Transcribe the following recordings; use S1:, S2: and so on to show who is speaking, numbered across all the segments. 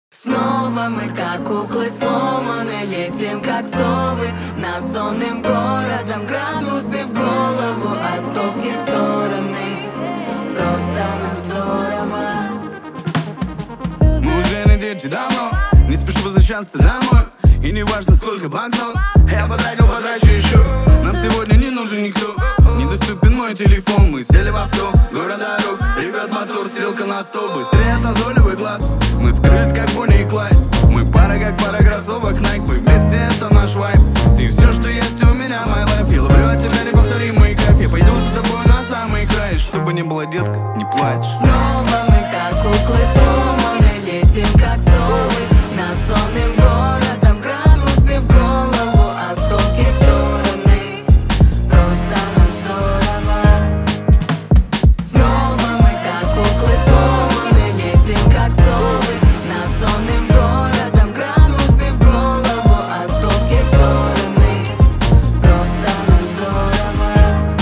S1: Снова мы, как куклы, сломаны, летим, как совы над сонным городом. Градусы в голову, осколки в стороны. Просто нам здорово.
S2: Мы уже на дети давно, не спешу возвращаться домой. И не важно, сколько банкнот я потратил, потрачу еще. Нам сегодня не нужен никто, недоступен мой телефон. Мы сели в авто, город дорог, ревет мотор, стрелка на 100. Быстрее от назойливый глаз, мы скрылись, как Бонни и Клайд. Мы пара, как пара кроссовок Nike. Мы вместе, это наш вайб. Ты все, что есть у меня, my life. Я ловлю от тебя неповторимый кайф. Я пойду с тобой на самый край. Чтобы не было, детка, не плачь.
S1: Снова мы, как куклы, сломаны, летим, как совы над сонным городом. Градусы в голову, осколки в стороны. Просто нам здорово. Снова мы, как куклы, сломаны, летим, как совы над сонным городом. Градусы в голову, осколки в стороны. Просто нам здорово.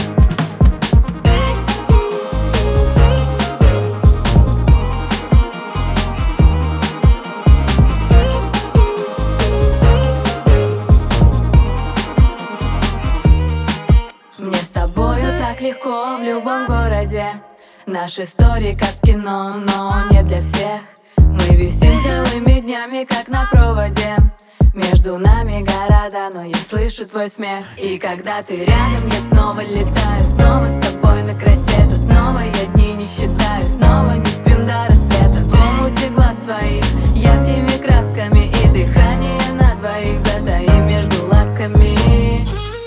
S1: Мне с тобою так легко в любом городе. Наши истории как в кино, но не для всех. Мы висим целыми днями, как на проводе. Между нами города, но я слышу твой смех. И когда ты рядом, я снова летаю. Снова с тобой на край света. Снова я дни не считаю. Снова не спим до рассвета. В омуте глаз твоих яркими красками. И дыхание на двоих затаим между ласками.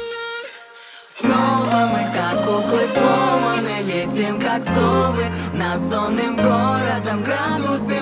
S1: Снова мы, как куклы, сломаны, летим, как совы над сонным городом. Градусы